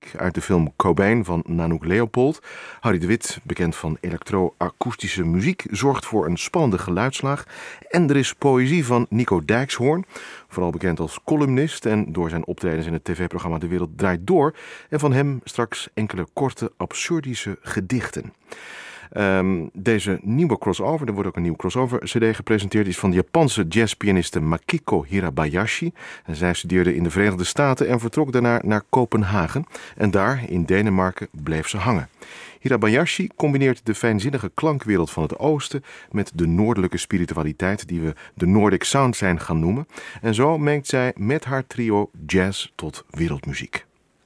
muziek uit de film Cobain van Nanook Leopold. Harry de Wit, bekend van elektro-akoestische muziek, zorgt voor een spannende geluidslaag. En er is poëzie van Nico Dijkshoorn, vooral bekend als columnist en door zijn optredens in het tv-programma De Wereld Draait Door. En van hem straks enkele korte, absurdische gedichten. Deze nieuwe crossover, er wordt ook een nieuwe crossover-cd gepresenteerd, is van de Japanse jazzpianiste Makiko Hirabayashi. En zij studeerde in de Verenigde Staten en vertrok daarna naar Kopenhagen. En daar, in Denemarken, bleef ze hangen. Hirabayashi combineert de fijnzinnige klankwereld van het oosten met de noordelijke spiritualiteit die we de Nordic Sound zijn gaan noemen. En zo mengt zij met haar trio jazz tot wereldmuziek.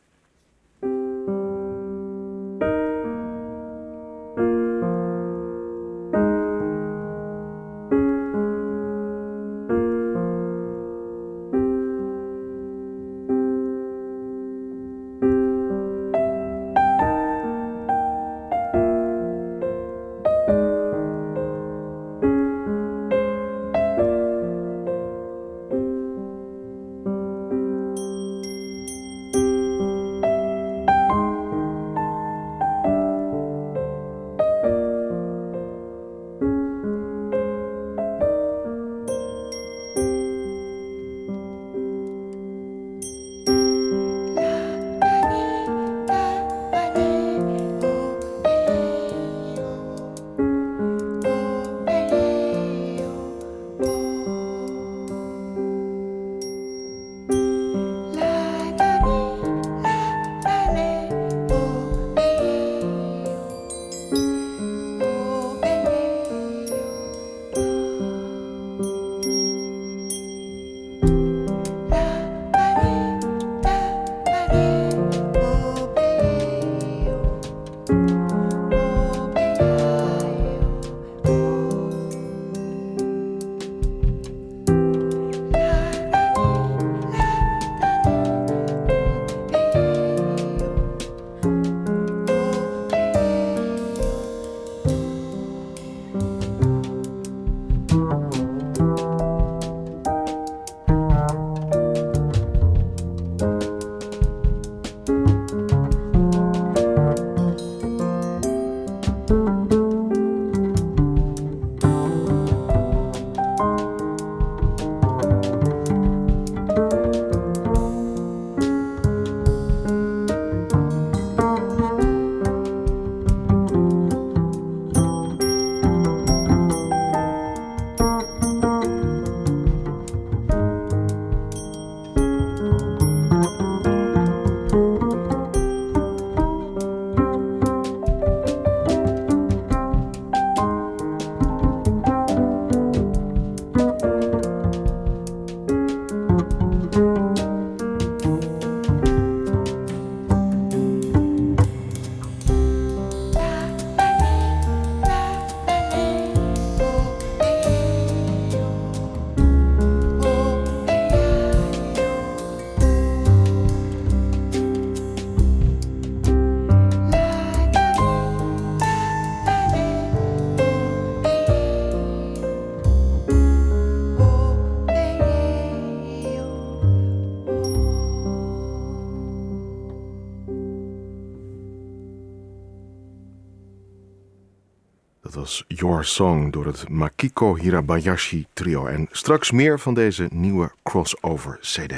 Dat was Your Song door het Makiko Hirabayashi trio. En straks meer van deze nieuwe crossover CD.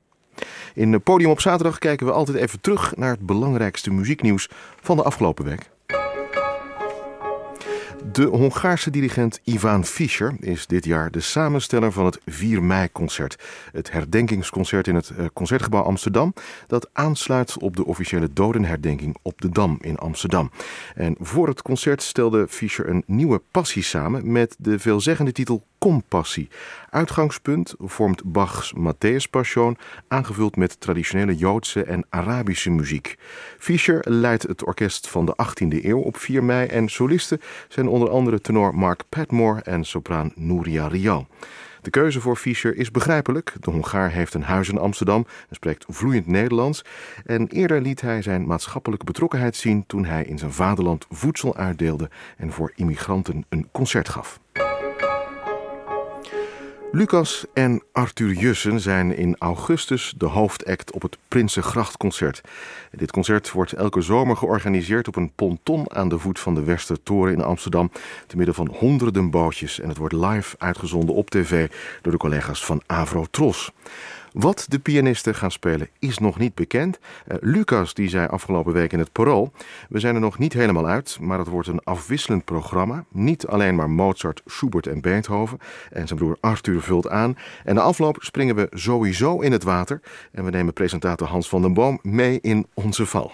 In Podium op zaterdag kijken we altijd even terug naar het belangrijkste muzieknieuws van de afgelopen week. De Hongaarse dirigent Ivan Fischer is dit jaar de samensteller van het 4 mei-concert. Het herdenkingsconcert in het Concertgebouw Amsterdam, dat aansluit op de officiële dodenherdenking op de Dam in Amsterdam. En voor het concert stelde Fischer een nieuwe passie samen met de veelzeggende titel Compassie. Uitgangspunt vormt Bachs Matthäus Passion, aangevuld met traditionele Joodse en Arabische muziek. Fischer leidt het orkest van de 18e eeuw op 4 mei en solisten zijn onder andere tenor Mark Padmore en sopraan Nuria Rial. De keuze voor Fischer is begrijpelijk. De Hongaar heeft een huis in Amsterdam en spreekt vloeiend Nederlands. En eerder liet hij zijn maatschappelijke betrokkenheid zien toen hij in zijn vaderland voedsel uitdeelde en voor immigranten een concert gaf. Lucas en Arthur Jussen zijn in augustus de hoofdact op het Prinsengrachtconcert. Dit concert wordt elke zomer georganiseerd op een ponton aan de voet van de Westertoren in Amsterdam, te midden van honderden bootjes. En het wordt live uitgezonden op tv door de collega's van Avro Tros. Wat de pianisten gaan spelen is nog niet bekend. Lucas die zei afgelopen week in het Parool: we zijn er nog niet helemaal uit, maar het wordt een afwisselend programma. Niet alleen maar Mozart, Schubert en Beethoven. En zijn broer Arthur vult aan. En na afloop springen we sowieso in het water. En we nemen presentator Hans van den Boom mee in onze val.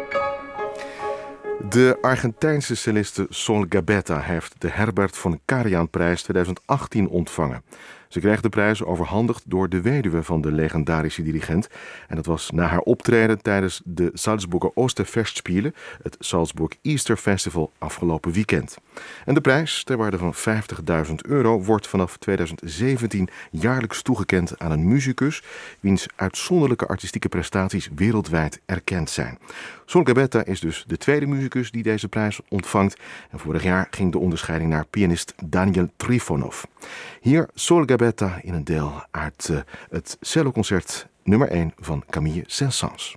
De Argentijnse celliste Sol Gabetta heeft de Herbert von Karajan-prijs 2018 ontvangen. Ze kreeg de prijs overhandigd door de weduwe van de legendarische dirigent. En dat was na haar optreden tijdens de Salzburger Osterfestspiele, het Salzburg Easter Festival afgelopen weekend. En de prijs, ter waarde van €50.000, wordt vanaf 2017 jaarlijks toegekend aan een musicus wiens uitzonderlijke artistieke prestaties wereldwijd erkend zijn. Sol Gabetta is dus de tweede musicus die deze prijs ontvangt. En vorig jaar ging de onderscheiding naar pianist Daniel Trifonov. Hier Sol Gabetta in een deel uit het celloconcert nummer 1 van Camille Saint-Saëns.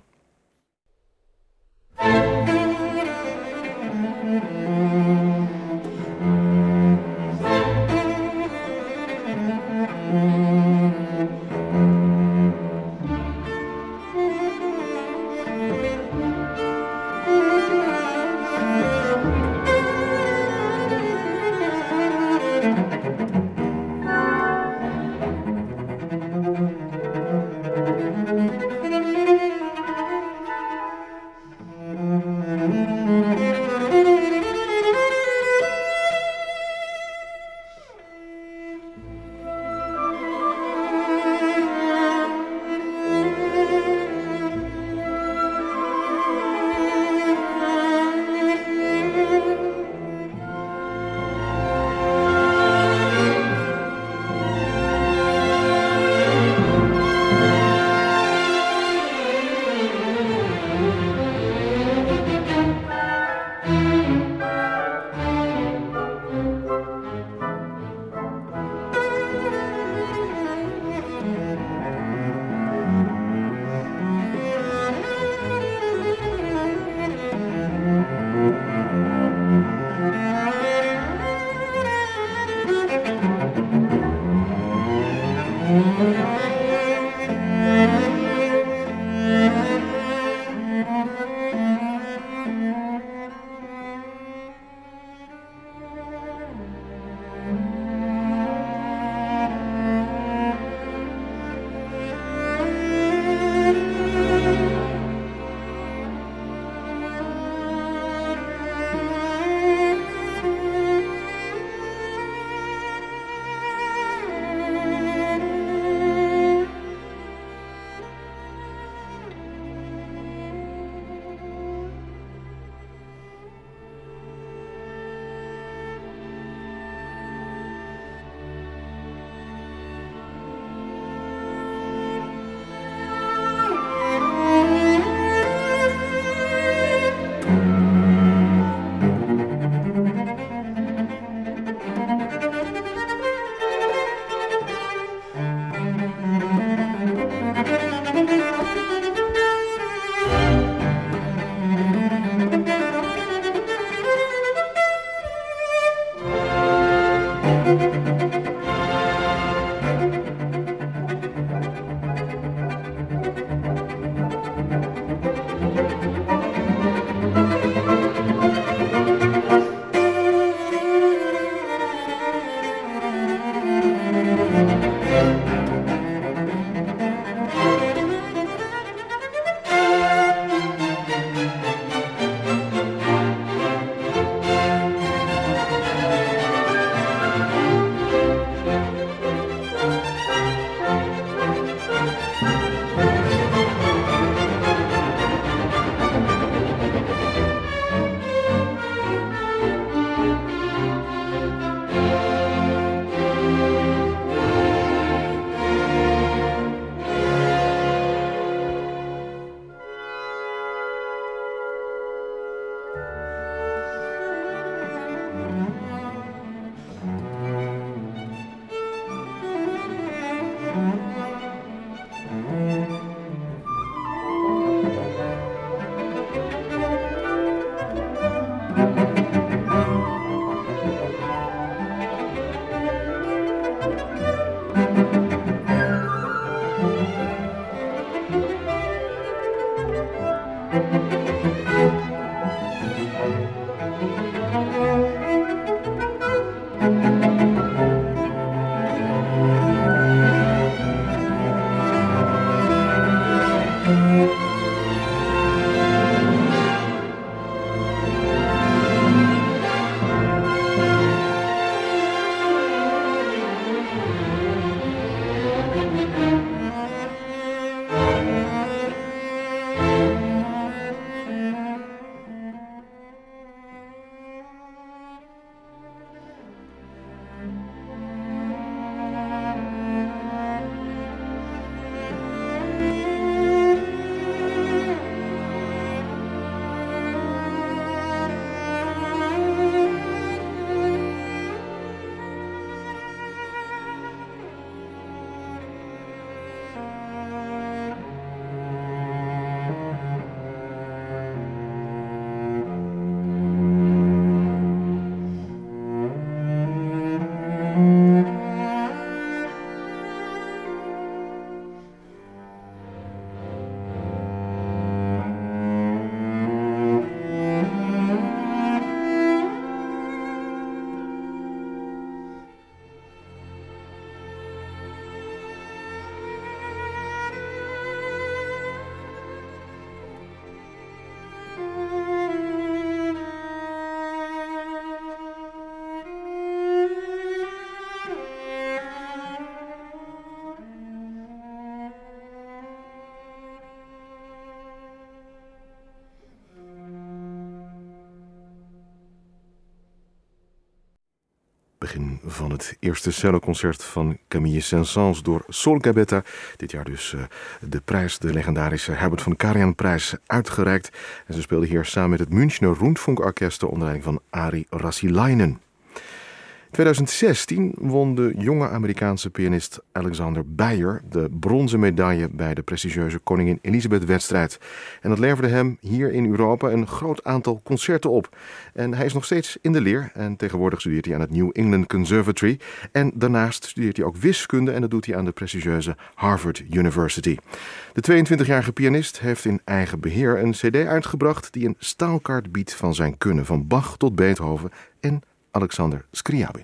Begin van het eerste celloconcert van Camille Saint-Saëns door Sol Gabetta. Dit jaar dus de prijs, de legendarische Herbert von Karajan-prijs, uitgereikt. En ze speelde hier samen met het Münchner Rundfunkorchester onder leiding van Ari Rassilainen. In 2016 won de jonge Amerikaanse pianist Alexander Beyer de bronzen medaille bij de prestigieuze Koningin Elisabeth-wedstrijd. En dat leverde hem hier in Europa een groot aantal concerten op. En hij is nog steeds in de leer en tegenwoordig studeert hij aan het New England Conservatory. En daarnaast studeert hij ook wiskunde en dat doet hij aan de prestigieuze Harvard University. De 22-jarige pianist heeft in eigen beheer een cd uitgebracht die een staalkaart biedt van zijn kunnen, van Bach tot Beethoven en Alexander Scriabin.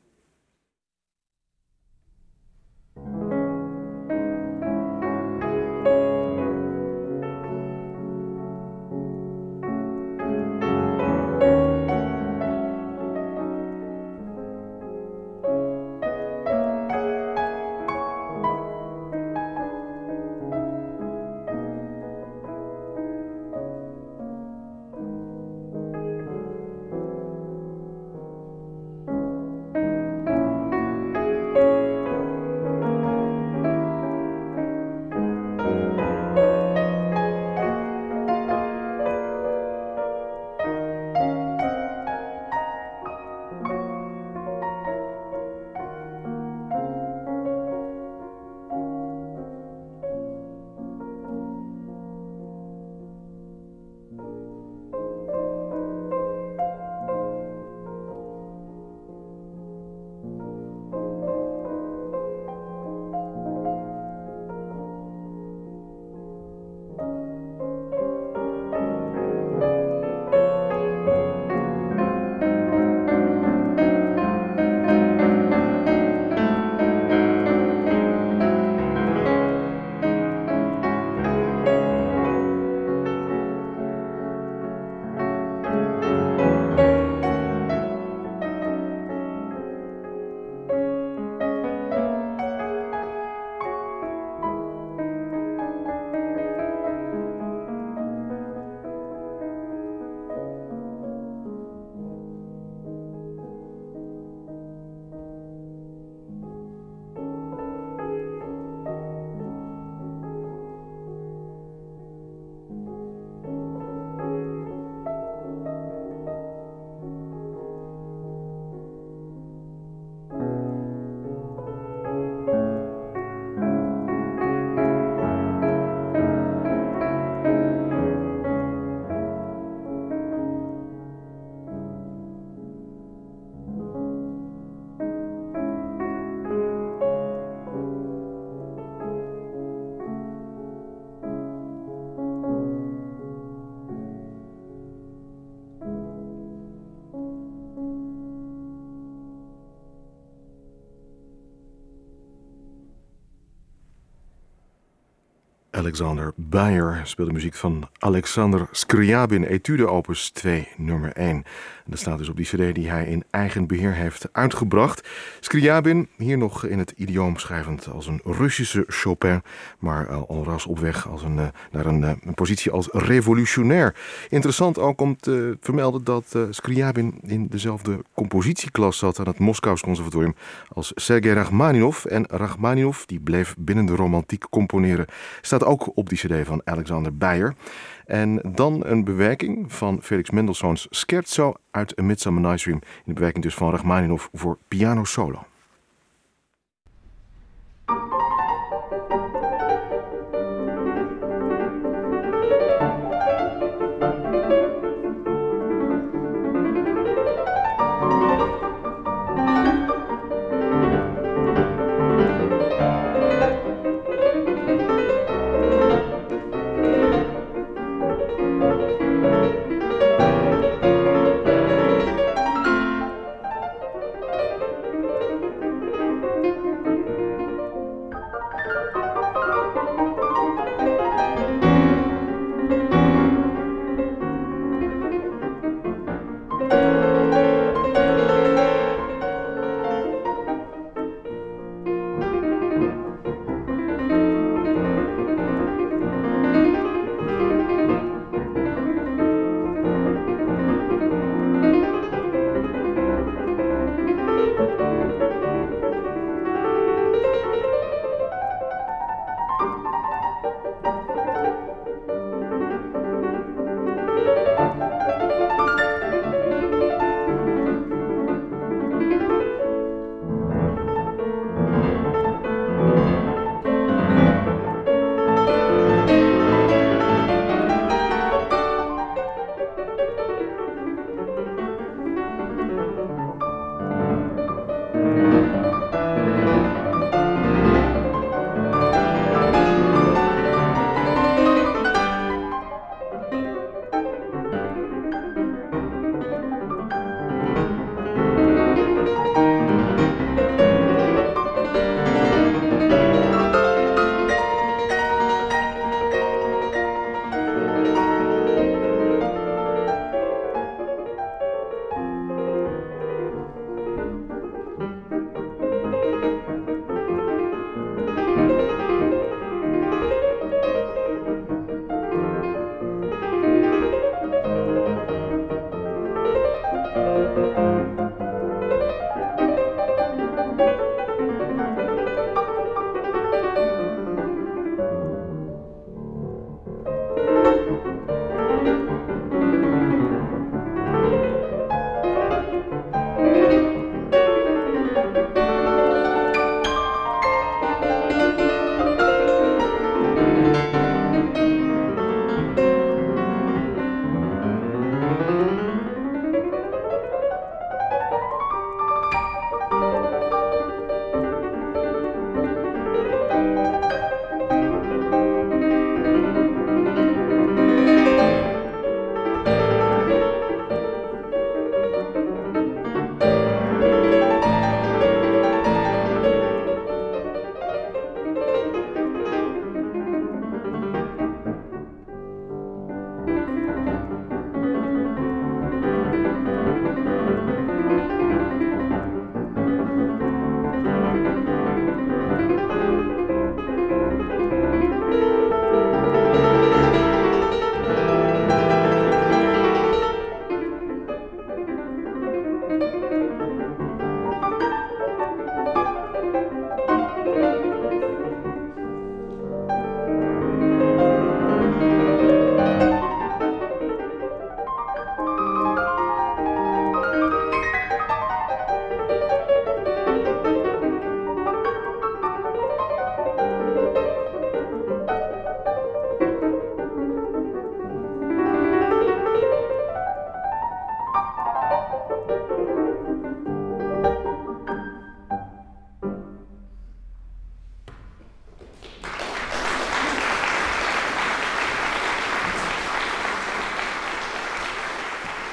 Alexander Beyer speelde muziek van Alexander Scriabin, Etude opus 2, nummer 1. En dat staat dus op die cd die hij in eigen beheer heeft uitgebracht. Scriabin, hier nog in het idioom schrijvend als een Russische Chopin, maar al ras op weg naar een positie als revolutionair. Interessant ook om te vermelden dat Scriabin in dezelfde compositieklas zat aan het Moskous Conservatorium als Sergei Rachmaninov. En Rachmaninov, die bleef binnen de romantiek componeren, staat ook op die cd van Alexander Beyer. En dan een bewerking van Felix Mendelssohn's Scherzo uit A Midsummer Night's Dream. In de bewerking dus van Rachmaninov voor piano solo.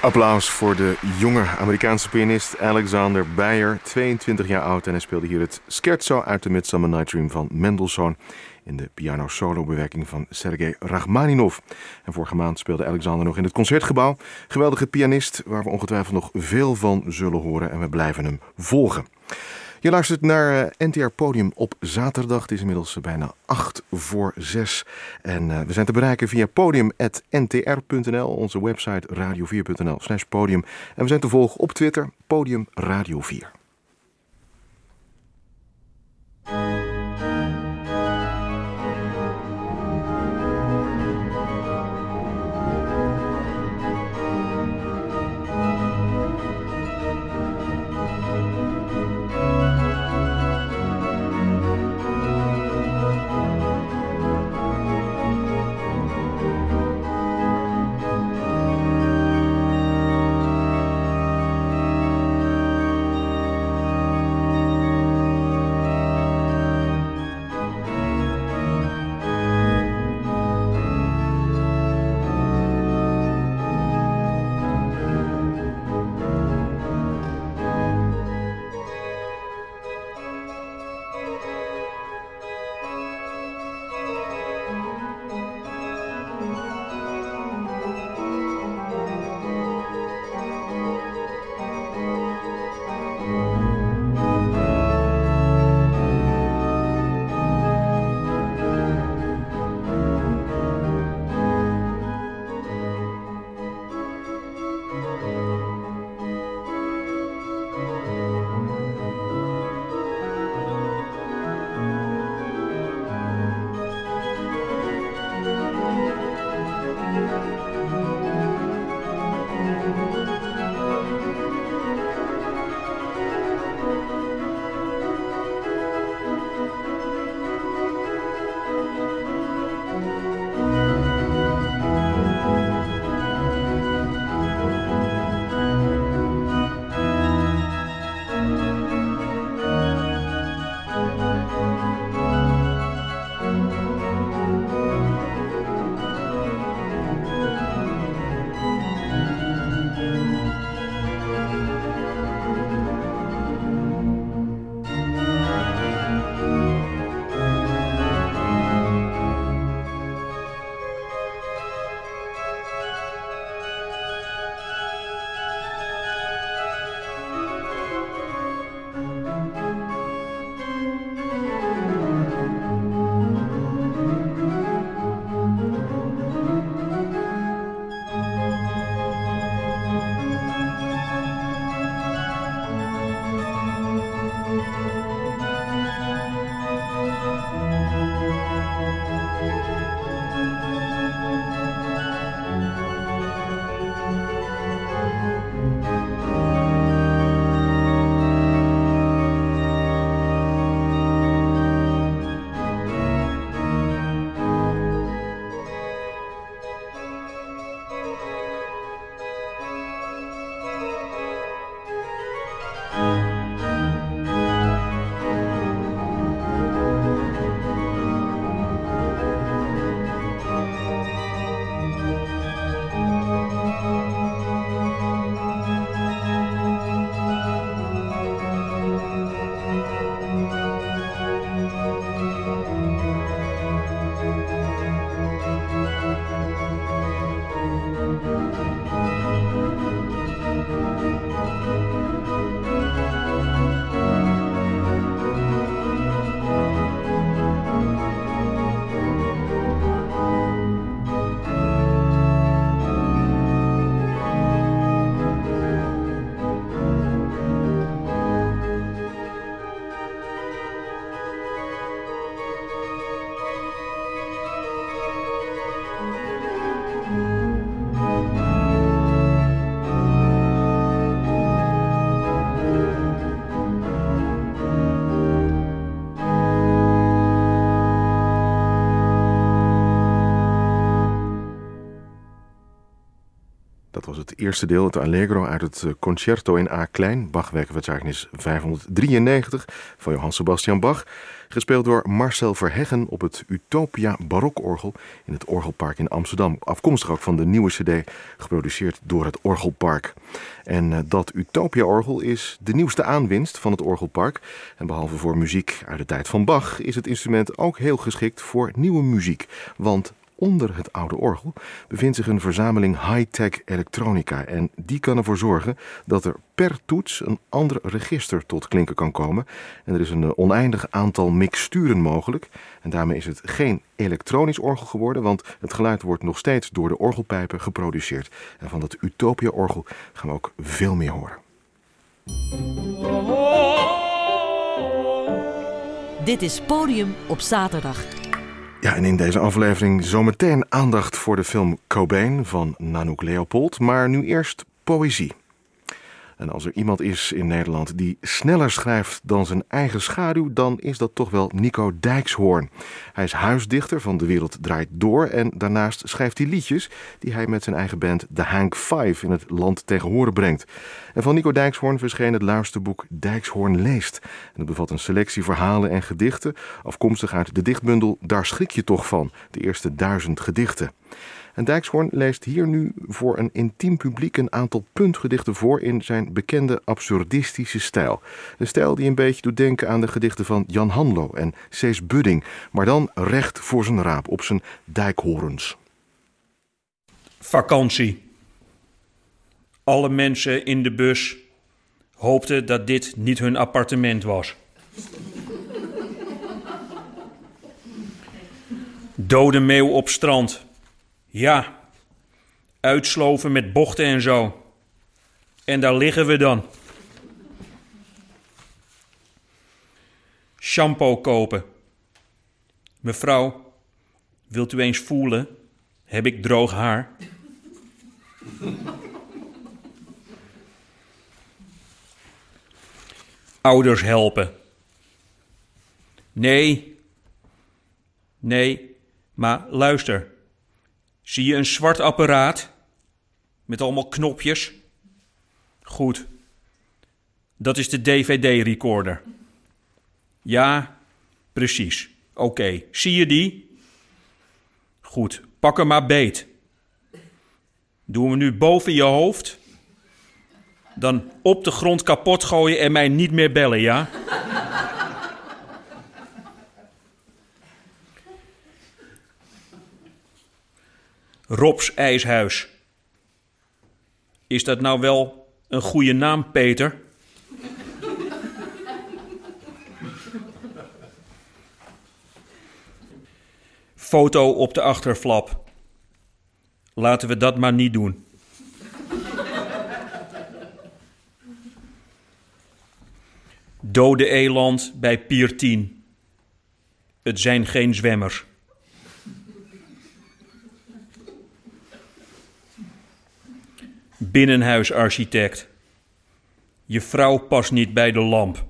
Applaus voor de jonge Amerikaanse pianist Alexander Beyer, 22 jaar oud. En hij speelde hier het scherzo uit de Midsummer Night Dream van Mendelssohn in de piano-solo-bewerking van Sergei Rachmaninov. En vorige maand speelde Alexander nog in het Concertgebouw. Geweldige pianist waar we ongetwijfeld nog veel van zullen horen en we blijven hem volgen. Je luistert naar NTR Podium op zaterdag. Het is inmiddels bijna 6:08. En we zijn te bereiken via podium.ntr.nl, onze website radio4.nl/podium. En we zijn te volgen op Twitter, Podium Radio 4. was het eerste deel, het Allegro uit het Concerto in A klein, Bach-werkverzeichnis 593 van Johann Sebastian Bach, gespeeld door Marcel Verheggen op het Utopia Barokorgel in het Orgelpark in Amsterdam. Afkomstig ook van de nieuwe cd, geproduceerd door het Orgelpark. En dat Utopia-orgel is de nieuwste aanwinst van het Orgelpark. En behalve voor muziek uit de tijd van Bach is het instrument ook heel geschikt voor nieuwe muziek. Want onder het oude orgel bevindt zich een verzameling high-tech elektronica. En die kan ervoor zorgen dat er per toets een ander register tot klinken kan komen. En er is een oneindig aantal mixturen mogelijk. En daarmee is het geen elektronisch orgel geworden, want het geluid wordt nog steeds door de orgelpijpen geproduceerd. En van dat Utopia-orgel gaan we ook veel meer horen. Dit is Podium op zaterdag. Ja, en in deze aflevering zometeen aandacht voor de film Cobain van Nanook Leopold, maar nu eerst poëzie. En als er iemand is in Nederland die sneller schrijft dan zijn eigen schaduw, dan is dat toch wel Nico Dijkshoorn. Hij is huisdichter van De Wereld Draait Door en daarnaast schrijft hij liedjes die hij met zijn eigen band The Hank Five in het land tegen horen brengt. En van Nico Dijkshoorn verscheen het luisterboek Dijkshoorn leest. En het bevat een selectie verhalen en gedichten, afkomstig uit de dichtbundel Daar schrik je toch van, de eerste 1000 gedichten. En Dijkshoorn leest hier nu voor een intiem publiek een aantal puntgedichten voor in zijn bekende absurdistische stijl. Een stijl die een beetje doet denken aan de gedichten van Jan Hanlo en Cees Budding, maar dan recht voor zijn raap, op zijn dijkhorens. Vakantie. Alle mensen in de bus hoopten dat dit niet hun appartement was. Dode meeuw op strand. Ja, uitsloven met bochten en zo. En daar liggen we dan. Shampoo kopen. Mevrouw, wilt u eens voelen? Heb ik droog haar? Ouders helpen. Nee, maar luister. Zie je een zwart apparaat? Met allemaal knopjes? Goed. Dat is de DVD-recorder. Ja, precies. Oké. Zie je die? Goed. Pak hem maar beet. Doen we nu boven je hoofd? Dan op de grond kapot gooien en mij niet meer bellen, ja? Rob's IJshuis. Is dat nou wel een goede naam, Peter? Foto op de achterflap. Laten we dat maar niet doen. Dode eland bij Pier 10. Het zijn geen zwemmers. Binnenhuisarchitect. Je vrouw past niet bij de lamp.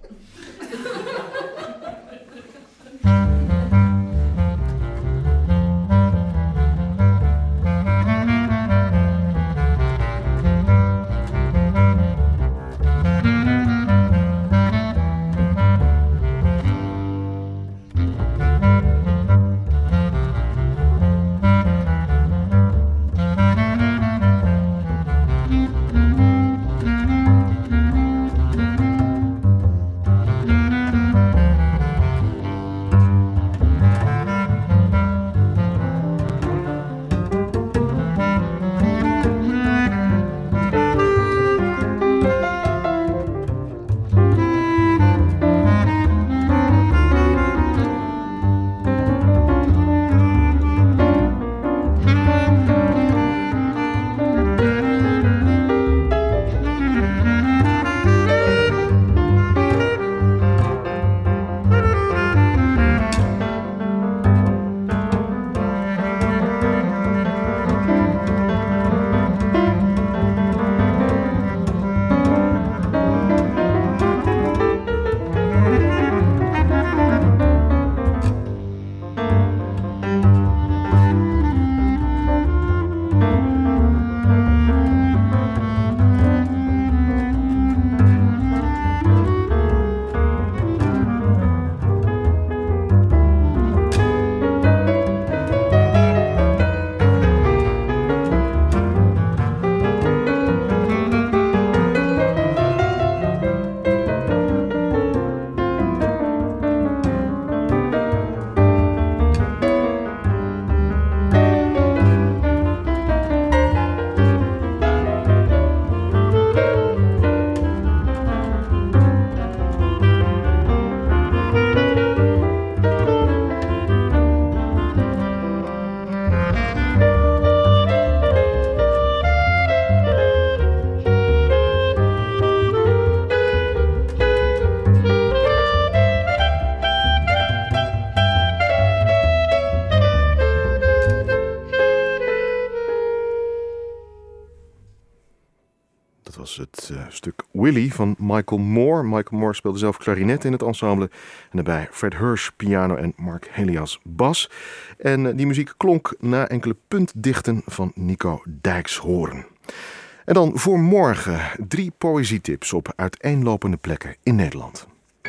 Dat was het stuk Willie van Michael Moore. Michael Moore speelde zelf klarinet in het ensemble. En daarbij Fred Hirsch piano en Mark Helias bas. En die muziek klonk na enkele puntdichten van Nico Dijkshoorn. En dan voor morgen 3 poëzietips op uiteenlopende plekken in Nederland.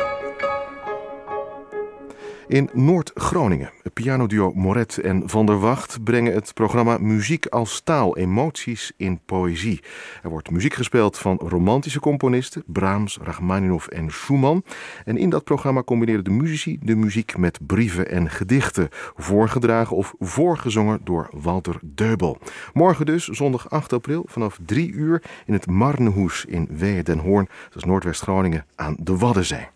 In Noord-Groningen, het pianoduo Moret en Van der Wacht brengen het programma Muziek als taal, emoties in poëzie. Er wordt muziek gespeeld van romantische componisten, Brahms, Rachmaninoff en Schumann. En in dat programma combineren de muzici de muziek met brieven en gedichten, voorgedragen of voorgezongen door Walter Deubel. Morgen dus, zondag 8 april, vanaf 3 uur in het Marnehoes in Wehe-den Hoorn, dat is Noordwest-Groningen aan de Waddenzee.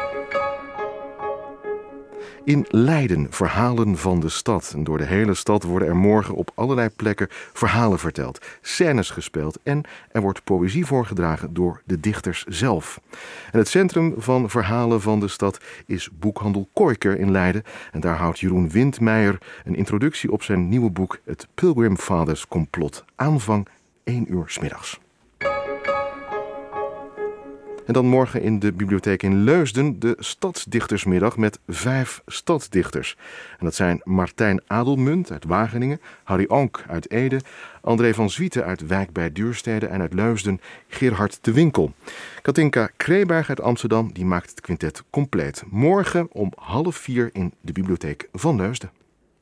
In Leiden, verhalen van de stad. En door de hele stad worden er morgen op allerlei plekken verhalen verteld, scènes gespeeld en er wordt poëzie voorgedragen door de dichters zelf. En het centrum van verhalen van de stad is boekhandel Koiker in Leiden. En daar houdt Jeroen Windmeijer een introductie op zijn nieuwe boek Het Pilgrim Fathers Complot. Aanvang 1 uur 's middags. En dan morgen in de bibliotheek in Leusden de Stadsdichtersmiddag met 5 stadsdichters. En dat zijn Martijn Adelmunt uit Wageningen, Harry Onk uit Ede, André van Zwieten uit Wijk bij Duurstede en uit Leusden Gerhard de Winkel. Katinka Kreeberg uit Amsterdam die maakt het quintet compleet. Morgen om 3:30 in de bibliotheek van Leusden.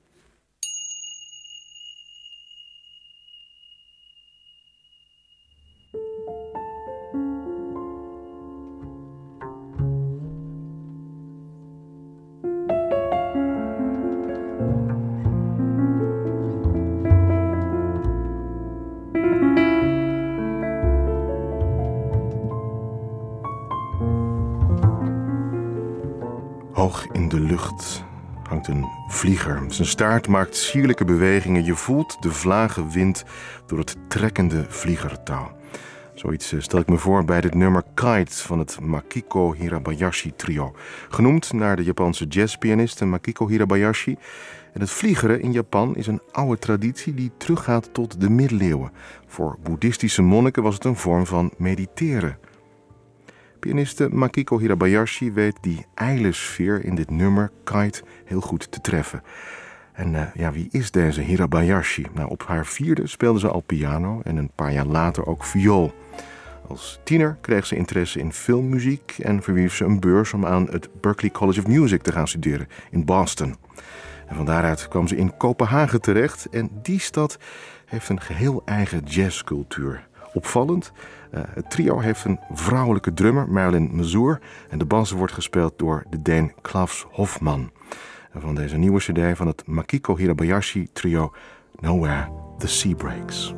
Hoog in de lucht hangt een vlieger. Zijn staart maakt sierlijke bewegingen. Je voelt de vlagen wind door het trekkende vliegertouw. Zoiets stel ik me voor bij dit nummer Kite van het Makiko Hirabayashi trio. Genoemd naar de Japanse jazzpianiste Makiko Hirabayashi. En het vliegeren in Japan is een oude traditie die teruggaat tot de middeleeuwen. Voor boeddhistische monniken was het een vorm van mediteren. Pianiste Makiko Hirabayashi weet die ijle sfeer in dit nummer Kite heel goed te treffen. En wie is deze Hirabayashi? Nou, op haar 4e speelde ze al piano en een paar jaar later ook viool. Als tiener kreeg ze interesse in filmmuziek en verwierf ze een beurs om aan het Berklee College of Music te gaan studeren in Boston. En van daaruit kwam ze in Kopenhagen terecht en die stad heeft een geheel eigen jazzcultuur. Opvallend, het trio heeft een vrouwelijke drummer, Marilyn Mazur, en de bas wordt gespeeld door de Deen Klaus Hofman. En van deze nieuwe cd van het Makiko Hirabayashi trio, Nowhere the Sea Breaks.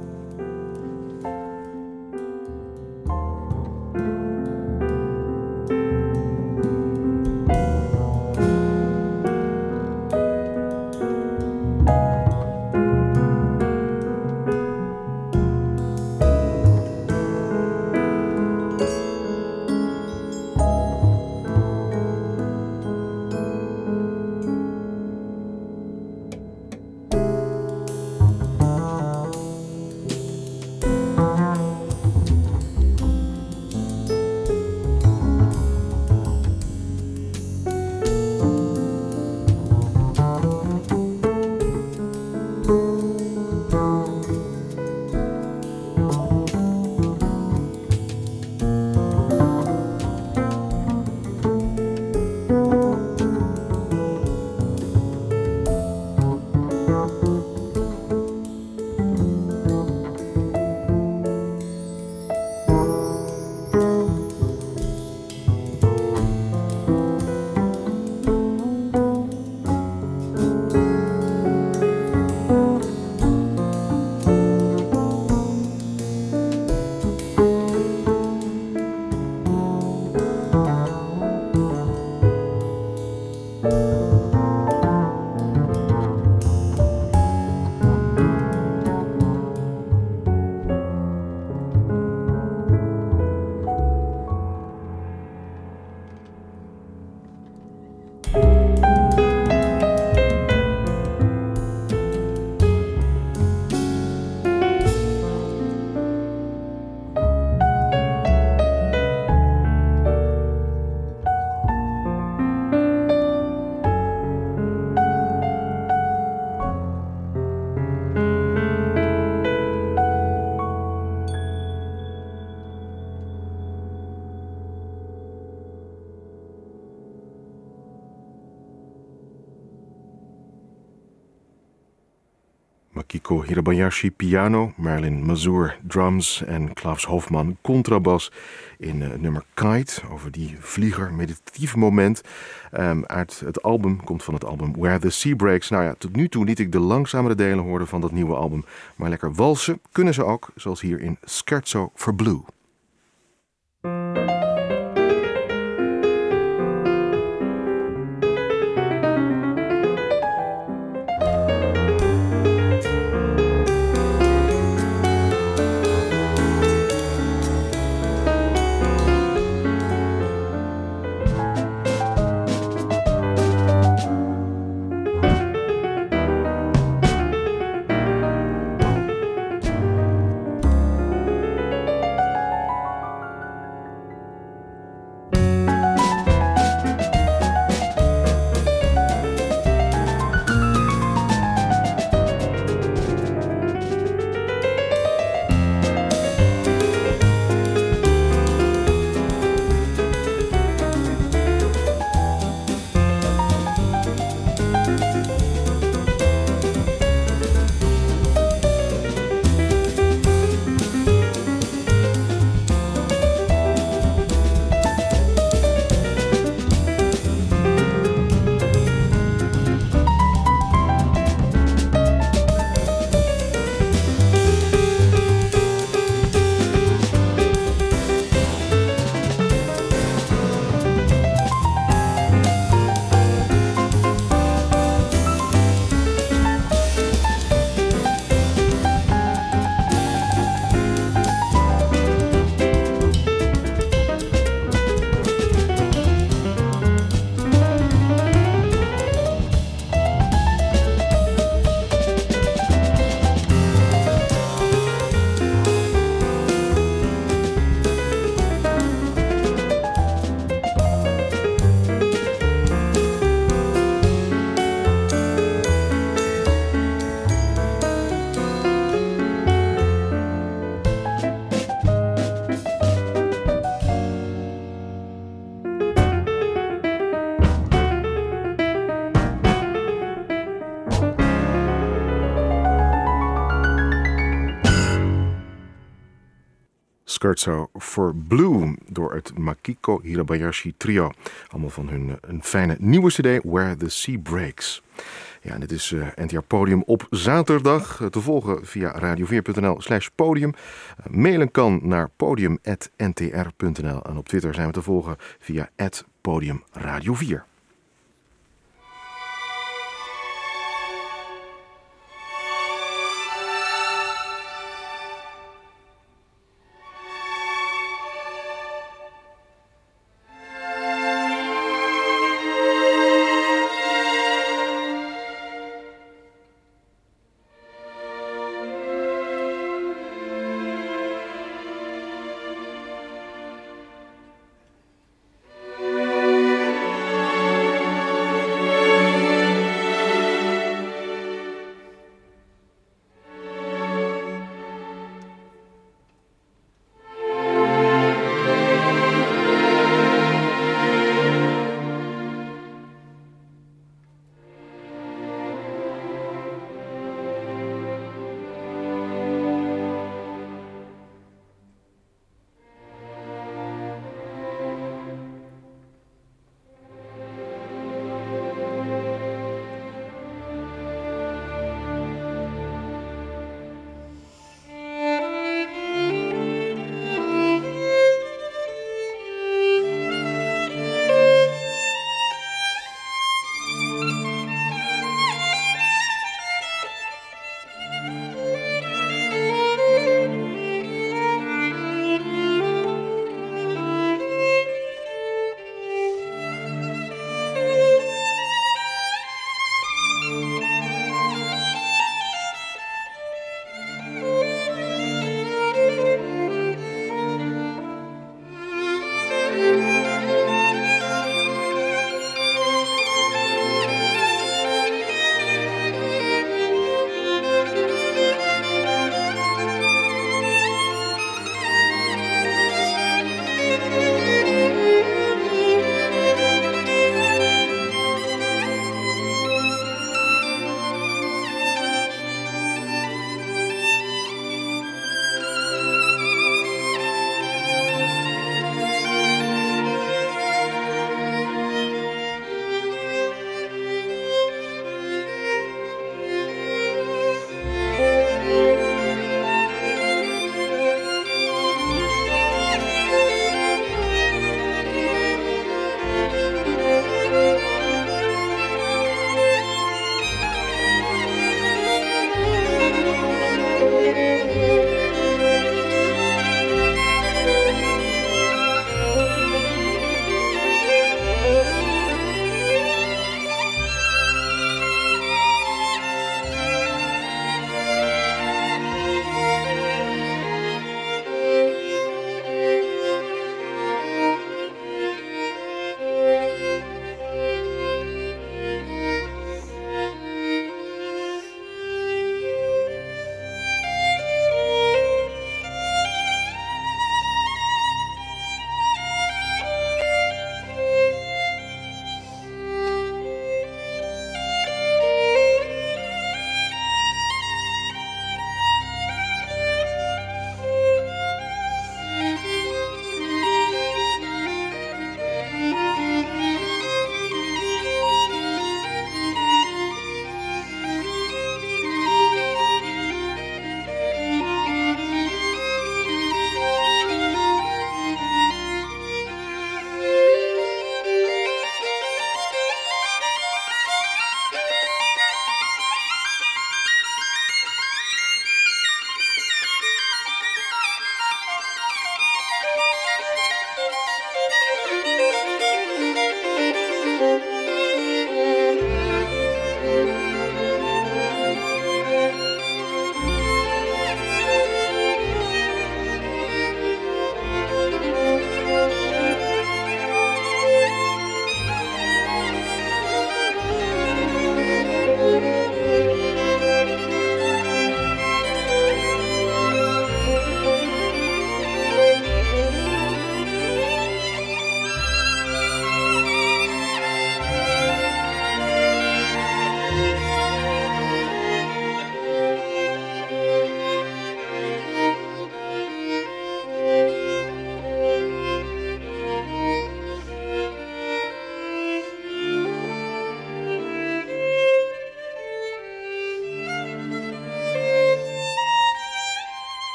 Makiko Hirabayashi piano, Marilyn Mazur drums en Klaus Hofman contrabas in het nummer Kite, over die vlieger, meditatief moment. Uit het album, komt van het album Where the Sea Breaks. Nou ja, tot nu toe liet ik de langzamere delen horen van dat nieuwe album. Maar lekker walsen kunnen ze ook, zoals hier in Scherzo for Blue. Scherzo for Blue door het Makiko Hirabayashi trio. Allemaal van hun een fijne nieuwe cd, Where the Sea Breaks. Ja, en dit is NTR Podium op zaterdag. Te volgen via radio4.nl/podium. Mailen kan naar podium@ntr.nl. En op Twitter zijn we te volgen via @podiumradio4.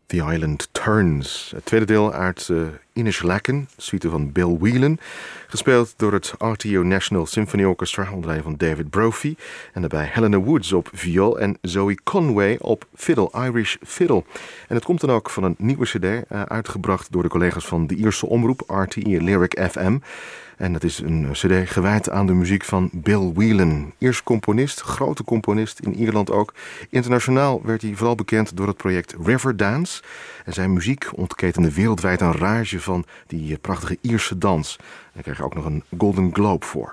The Island Turns. Het tweede deel uit Inishlekin, suite van Bill Whelan. Gespeeld door het RTO National Symphony Orchestra onder leiding van David Brophy. En daarbij Helena Woods op viool en Zoe Conway op fiddle, Irish fiddle. En het komt dan ook van een nieuwe cd, uitgebracht door de collega's van de Ierse omroep RTE Lyric FM. En dat is een cd gewijd aan de muziek van Bill Whelan. Iers componist, grote componist in Ierland ook. Internationaal werd hij vooral bekend door het project Riverdance. En zijn muziek ontketende wereldwijd een rage van die prachtige Ierse dans. En daar kreeg hij ook nog een Golden Globe voor.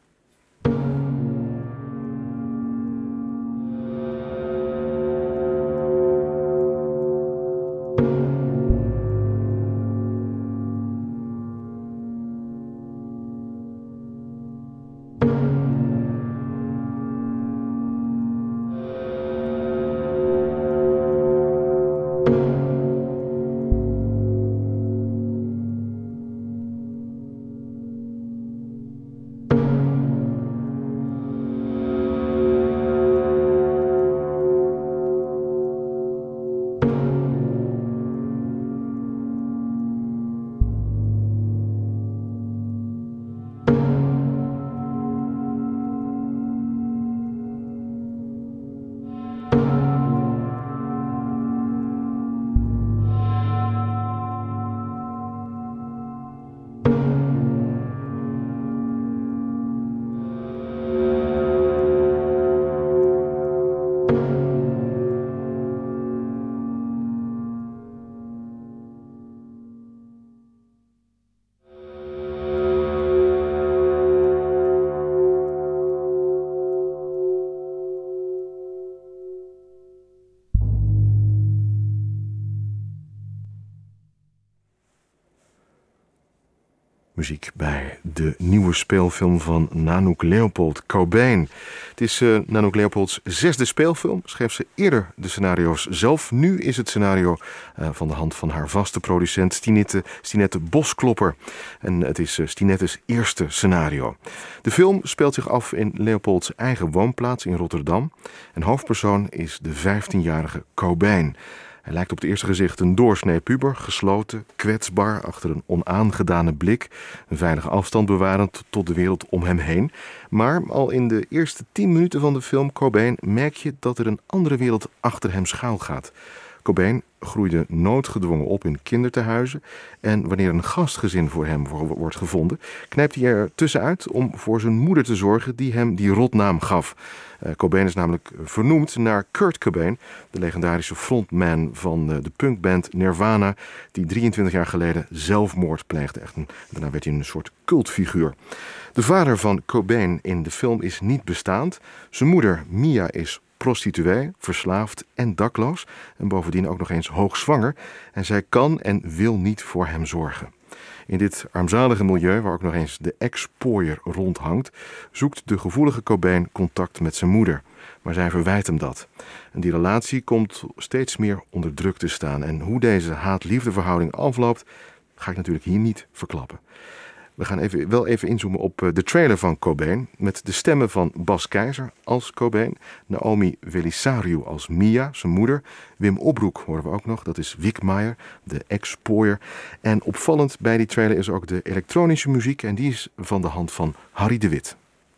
Muziek bij de nieuwe speelfilm van Nanook Leopold, Cobain. Het is Nanook Leopolds 6e speelfilm. Schreef ze eerder de scenario's zelf. Nu is het scenario van de hand van haar vaste producent Stinette Bosklopper. En het is Stinette's eerste scenario. De film speelt zich af in Leopolds eigen woonplaats in Rotterdam. En hoofdpersoon is de 15-jarige Cobain. Hij lijkt op het eerste gezicht een doorsnee puber, gesloten, kwetsbaar, achter een onaangedane blik, een veilige afstand bewarend tot de wereld om hem heen. Maar al in de eerste 10 minuten van de film Cobain merk je dat er een andere wereld achter hem schuilgaat. Cobain groeide noodgedwongen op in kindertehuizen en wanneer een gastgezin voor hem wordt gevonden, knijpt hij er tussenuit om voor zijn moeder te zorgen die hem die rotnaam gaf. Cobain is namelijk vernoemd naar Kurt Cobain, de legendarische frontman van de punkband Nirvana, die 23 jaar geleden zelfmoord pleegde. Daarna werd hij een soort cultfiguur. De vader van Cobain in de film is niet bestaand. Zijn moeder Mia is prostituee, verslaafd en dakloos. En bovendien ook nog eens hoogzwanger. En zij kan en wil niet voor hem zorgen. In dit armzalige milieu, waar ook nog eens de ex-pooier rondhangt, zoekt de gevoelige Cobain contact met zijn moeder. Maar zij verwijt hem dat. En die relatie komt steeds meer onder druk te staan. En hoe deze haat-liefdeverhouding afloopt, ga ik natuurlijk hier niet verklappen. We gaan wel even inzoomen op de trailer van Cobain. Met de stemmen van Bas Keizer als Cobain. Naomi Velisariou als Mia, zijn moeder. Wim Opbroek horen we ook nog. Dat is Wick Meijer, de ex-pooier. En opvallend bij die trailer is ook de elektronische muziek. En die is van de hand van Harry de Wit.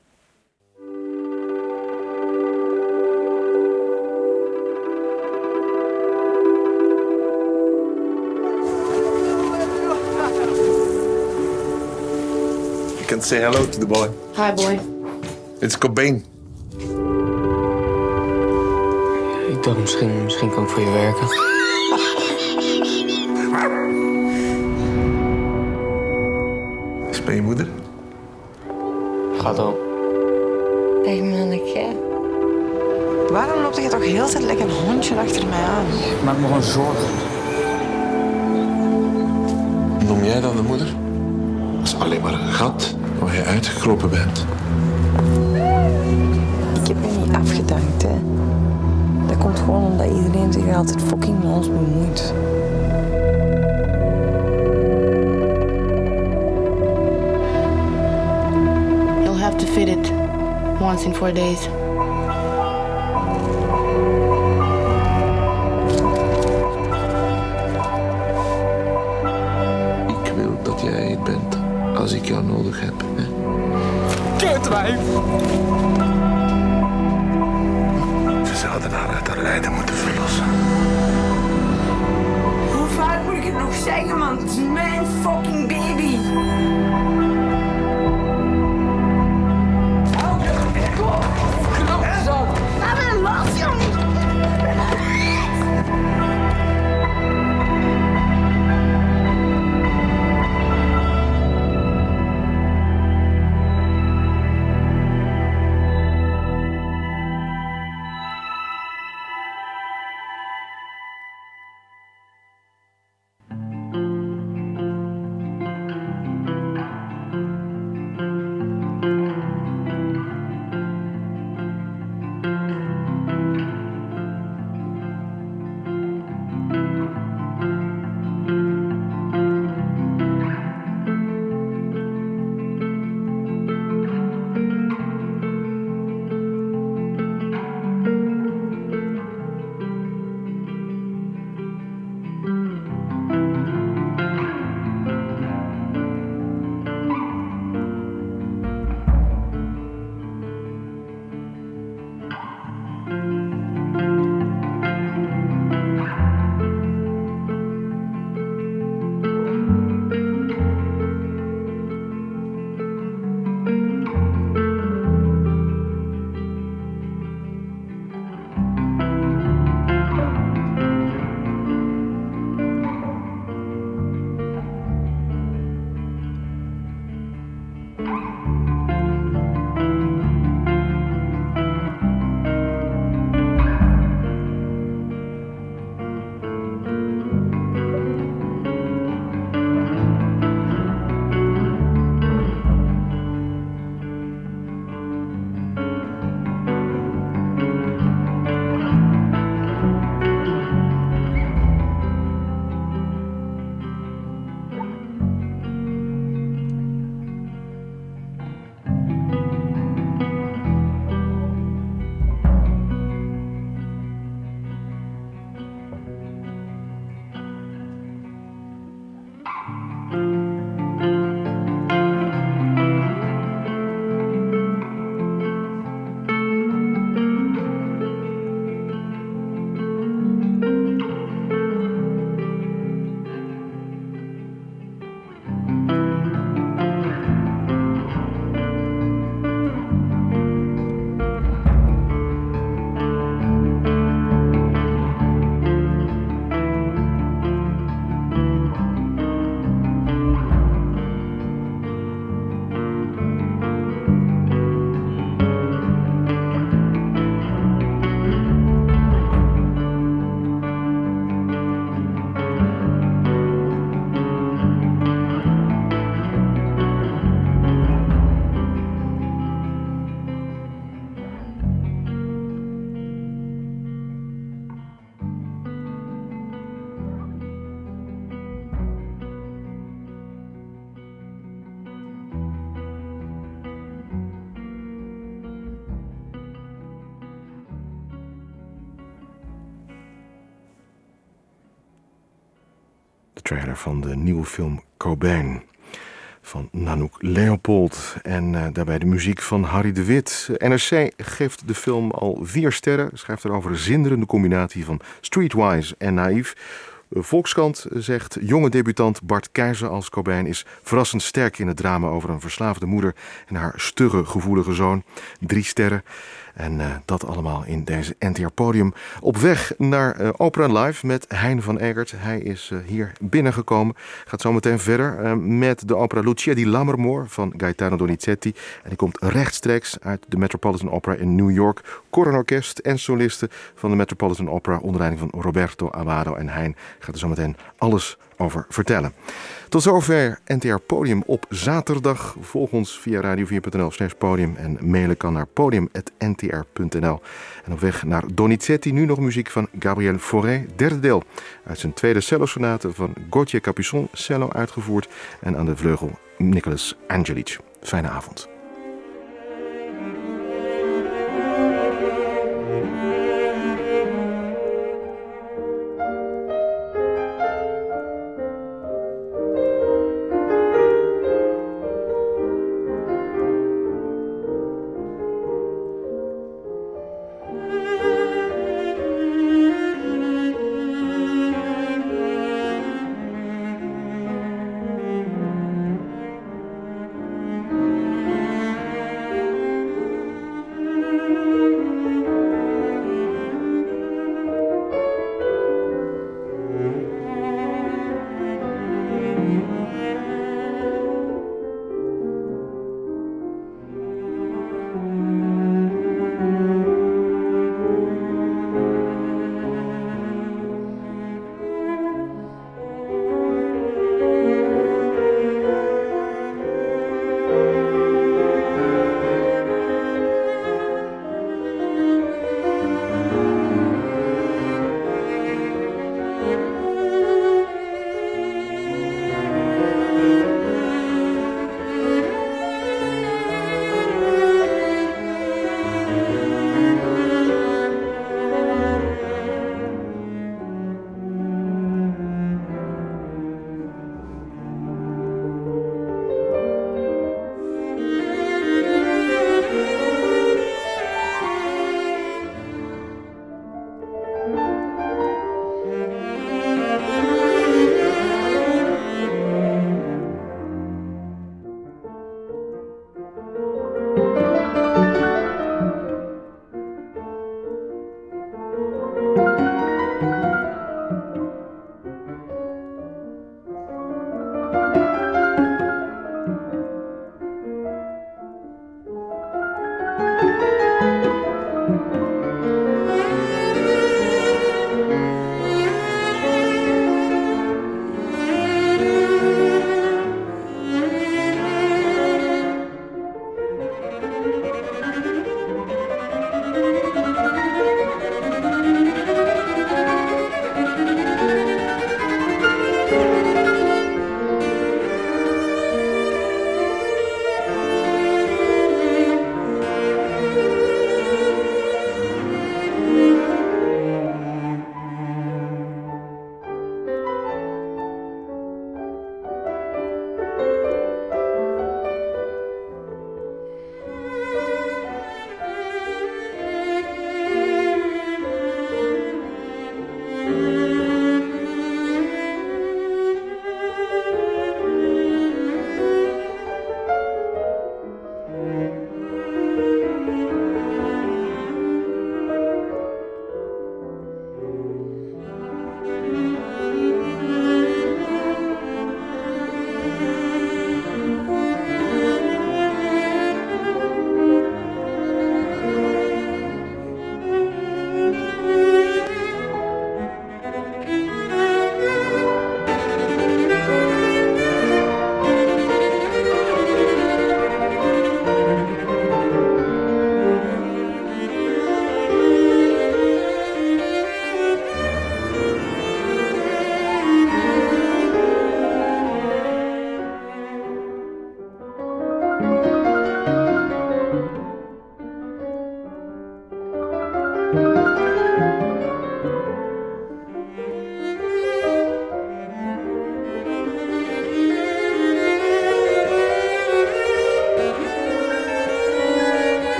You can say hello to the boy. Hi, boy. It's Cobain. Ik dacht misschien kan ik voor je werken. Is bij je moeder? Gaat al. Dag, manneke. Waarom loopt je toch heel de tijd lekker een hondje achter mij aan? Ik maak me gewoon zorgen. Noem jij dan de moeder? Dat is alleen maar een gat waar je uitgekropen bent. Ik heb je niet afgedankt, hè. Dat komt gewoon omdat iedereen zich altijd fucking met ons bemoeit. You'll have to fit it once in 4 days. nodig heb. Hè? Kutwijf! Ze zouden haar uit haar lijden moeten verlossen. Hoe vaak moet ik het nog zeggen, man? Het is mijn fucking baby. Hou je kop! Klootzak! Laat me los, jongen! Trailer van de nieuwe film Cobain van Nanook Leopold en daarbij de muziek van Harry de Wit. NRC geeft de film al 4 sterren, schrijft erover een zinderende combinatie van streetwise en naïef. Volkskrant zegt jonge debutant Bart Keizer als Cobain is verrassend sterk in het drama over een verslaafde moeder en haar stugge gevoelige zoon. 3 sterren. En dat allemaal in deze NTR Podium. Op weg naar Opera Live met Hein van Egert. Hij is hier binnengekomen. Gaat zo meteen verder met de opera Lucia di Lammermoor van Gaetano Donizetti. En die komt rechtstreeks uit de Metropolitan Opera in New York. Koororkest en solisten van de Metropolitan Opera onder leiding van Roberto Abbado. En Hein gaat er zo meteen alles over vertellen. Tot zover NTR Podium op zaterdag. Volg ons via radio4.nl/podium en mailen kan naar podium@ntr.nl. En op weg naar Donizetti nu nog muziek van Gabriel Fauré, 3e deel uit zijn 2e cellosonate van Gauthier Capuçon, cello uitgevoerd en aan de vleugel Nicolas Angelic. Fijne avond.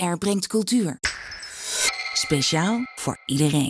brengt cultuur. Speciaal voor iedereen.